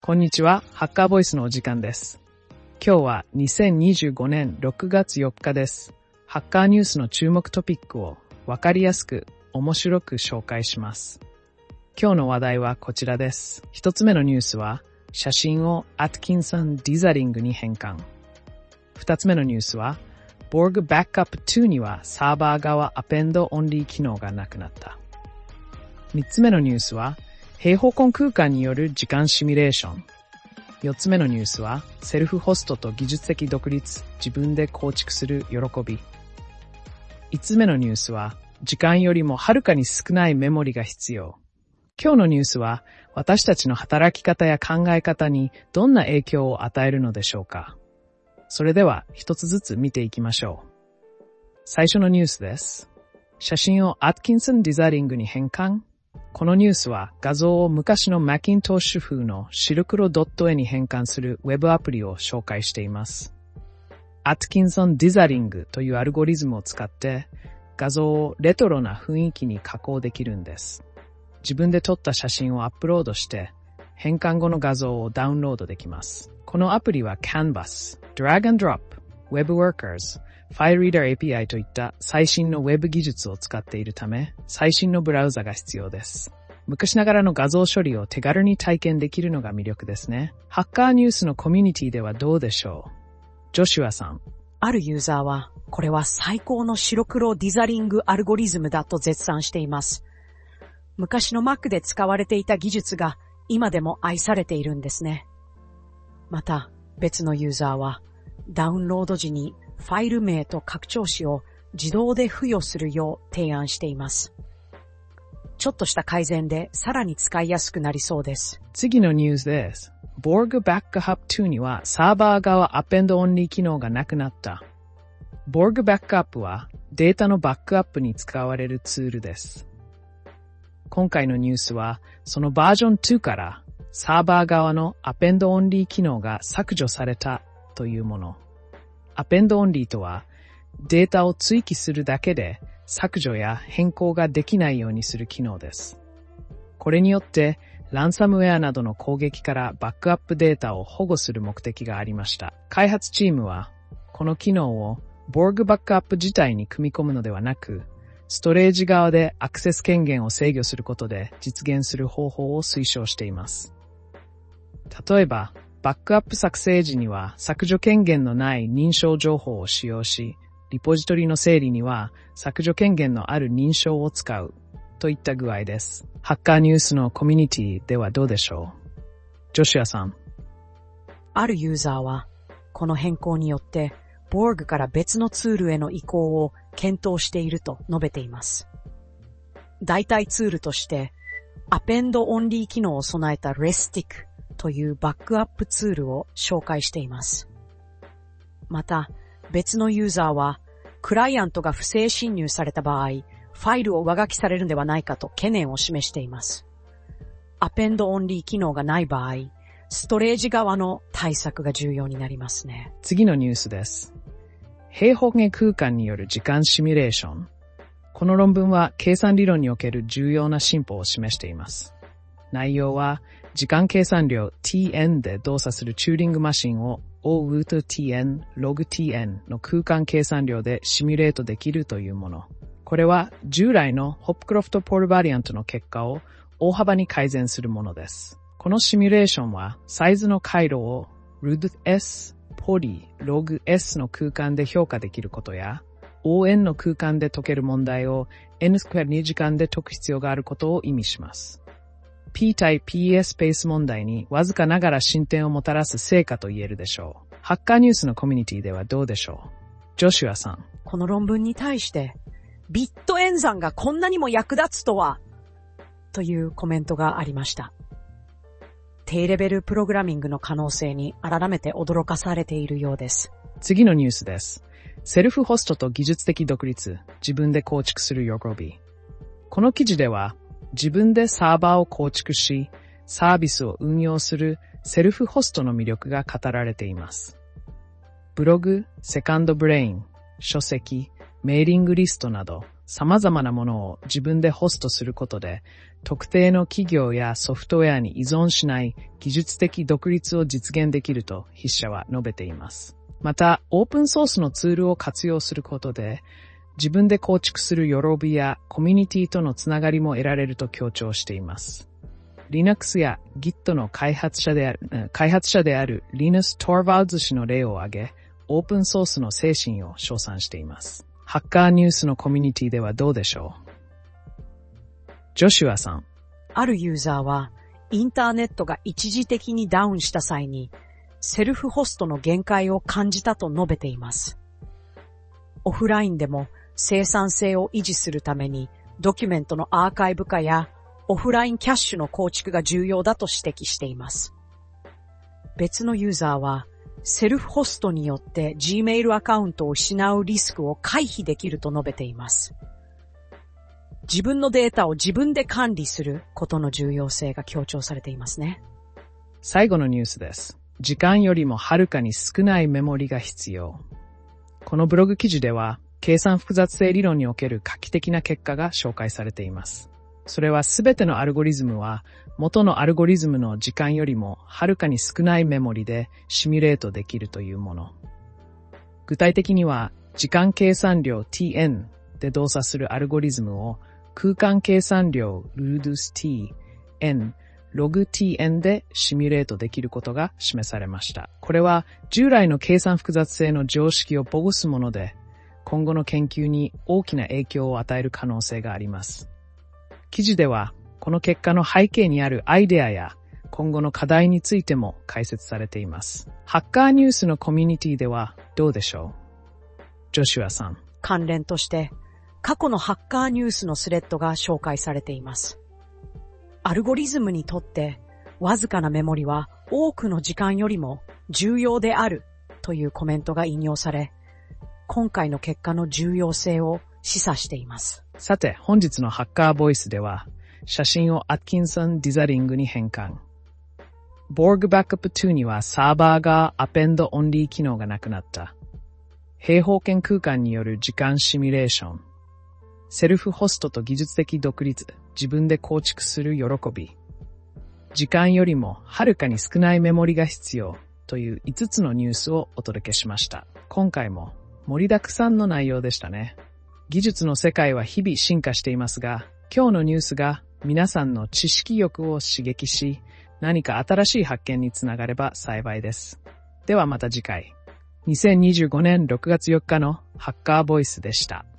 こんにちは、ハッカーボイスのお時間です。今日は2025年6月4日です。ハッカーニュースの注目トピックをわかりやすく面白く紹介します。今日の話題はこちらです。一つ目のニュースは、写真をアトキンソン・ディザリングに変換。二つ目のニュースは、Borg Backup 2にはサーバー側アペンドオンリー機能がなくなった。三つ目のニュースは、平方根空間による時間シミュレーション。四つ目のニュースは、セルフホストと技術的独立、自分で構築する喜び。五つ目のニュースは、時間よりもはるかに少ないメモリが必要。今日のニュースは、私たちの働き方や考え方にどんな影響を与えるのでしょうか。それでは、一つずつ見ていきましょう。最初のニュースです。写真をアトキンソン・ディザリングに変換。このニュースは画像を昔のマッキントッシュ風の白黒ドット絵に変換するウェブアプリを紹介しています。アトキンソン・ディザリングというアルゴリズムを使って画像をレトロな雰囲気に加工できるんです。自分で撮った写真をアップロードして変換後の画像をダウンロードできます。このアプリは Canvas、Drag and Drop、WebWorkers、FileReader API といった最新のウェブ技術を使っているため、最新のブラウザが必要です。昔ながらの画像処理を手軽に体験できるのが魅力ですね。ハッカーニュースのコミュニティではどうでしょう？ジョシュアさん。 あるユーザーは、これは最高の白黒ディザリングアルゴリズムだと絶賛しています。昔の Mac で使われていた技術が今でも愛されているんですね。また、別のユーザーは、ダウンロード時にファイル名と拡張子を自動で付与するよう提案しています。ちょっとした改善でさらに使いやすくなりそうです。 次のニュースです。Borg Backup 2にはサーバー側アペンドオンリー機能がなくなった。Borg Backup はデータのバックアップに使われるツールです。今回のニュースはそのバージョン2からサーバー側のアペンドオンリー機能が削除されたというもの。アペンドオンリーとはデータを追記するだけで削除や変更ができないようにする機能です。これによってランサムウェアなどの攻撃からバックアップデータを保護する目的がありました。開発チームはこの機能を Borg Backup 自体に組み込むのではなく、ストレージ側でアクセス権限を制御することで実現する方法を推奨しています。例えば、バックアップ作成時には削除権限のない認証情報を使用し、リポジトリの整理には削除権限のある認証を使うといった具合です。ハッカーニュースのコミュニティではどうでしょう？ジョシュアさん。 あるユーザーは、この変更によって、Borg から別のツールへの移行を検討していると述べています。代替ツールとして、アペンドオンリー機能を備えた Resticというバックアップツールを紹介しています。また、別のユーザーは、クライアントが不正侵入された場合、ファイルを上書きされるのではないかと懸念を示しています。アペンドオンリー機能がない場合、ストレージ側の対策が重要になりますね。 次のニュースです。平方根空間による時間シミュレーション。この論文は計算理論における重要な進歩を示しています。内容は、時間計算量 tn で動作するチューリングマシンを O√tn、log_tn の空間計算量でシミュレートできるというもの。これは従来のホップクロフト・ポールバリアントの結果を大幅に改善するものです。このシミュレーションはサイズの回路を root_s、poly、log_s の空間で評価できることや ON の空間で解ける問題を n²2 時間で解く必要があることを意味します。P 対 PES スペース問題にわずかながら進展をもたらす成果と言えるでしょう。ハッカーニュースのコミュニティではどうでしょう？ジョシュアさん。 この論文に対して、ビット演算がこんなにも役立つとは、というコメントがありました。低レベルプログラミングの可能性に改めて驚かされているようです。 次のニュースです。セルフホストと技術的独立、自分で構築する喜び。この記事では、自分でサーバーを構築し、サービスを運用するセルフホストの魅力が語られています。ブログ、セカンドブレイン、書籍、メーリングリストなど、 様々なものを自分でホストすることで、特定の企業やソフトウェアに依存しない技術的独立を実現できると筆者は述べています。また、オープンソースのツールを活用することで、自分で構築する喜びやコミュニティとのつながりも得られると強調しています。Linux や Git の開発者であるLinus Torvalds氏の例を挙げ、オープンソースの精神を称賛しています。ハッカーニュースのコミュニティではどうでしょう？ジョシュアさん。 あるユーザーは、インターネットが一時的にダウンした際に、セルフホストの限界を感じたと述べています。オフラインでも生産性を維持するために、ドキュメントのアーカイブ化やオフラインキャッシュの構築が重要だと指摘しています。別のユーザーは、セルフホストによって Gmail アカウントを失うリスクを回避できると述べています。自分のデータを自分で管理することの重要性が強調されていますね。 最後のニュースです。時間よりもはるかに少ないメモリが必要。このブログ記事では、計算複雑性理論における画期的な結果が紹介されています。それはすべてのアルゴリズムは元のアルゴリズムの時間よりもはるかに少ないメモリでシミュレートできるというもの。具体的には時間計算量 tn で動作するアルゴリズムを空間計算量 reduce-tn log-tn でシミュレートできることが示されました。これは従来の計算複雑性の常識をボグすもので、今後の研究に大きな影響を与える可能性があります。記事では、この結果の背景にあるアイデアや今後の課題についても解説されています。ハッカーニュースのコミュニティではどうでしょう？ジョシュアさん。 関連として、過去のハッカーニュースのスレッドが紹介されています。アルゴリズムにとってわずかなメモリは多くの時間よりも重要であるというコメントが引用され、今回の結果の重要性を示唆しています。 さて、本日のハッカーボイスでは、写真をアッキンソン・ディザリングに変換。Borg Backup 2にはサーバーがアペンドオンリー機能がなくなった。平方圏空間による時間シミュレーション。セルフホストと技術的独立、自分で構築する喜び。時間よりもはるかに少ないメモリが必要という5つのニュースをお届けしました。今回も盛りだくさんの内容でしたね。技術の世界は日々進化していますが、今日のニュースが皆さんの知識欲を刺激し、何か新しい発見につながれば幸いです。ではまた次回。2025年6月4日のハッカーボイスでした。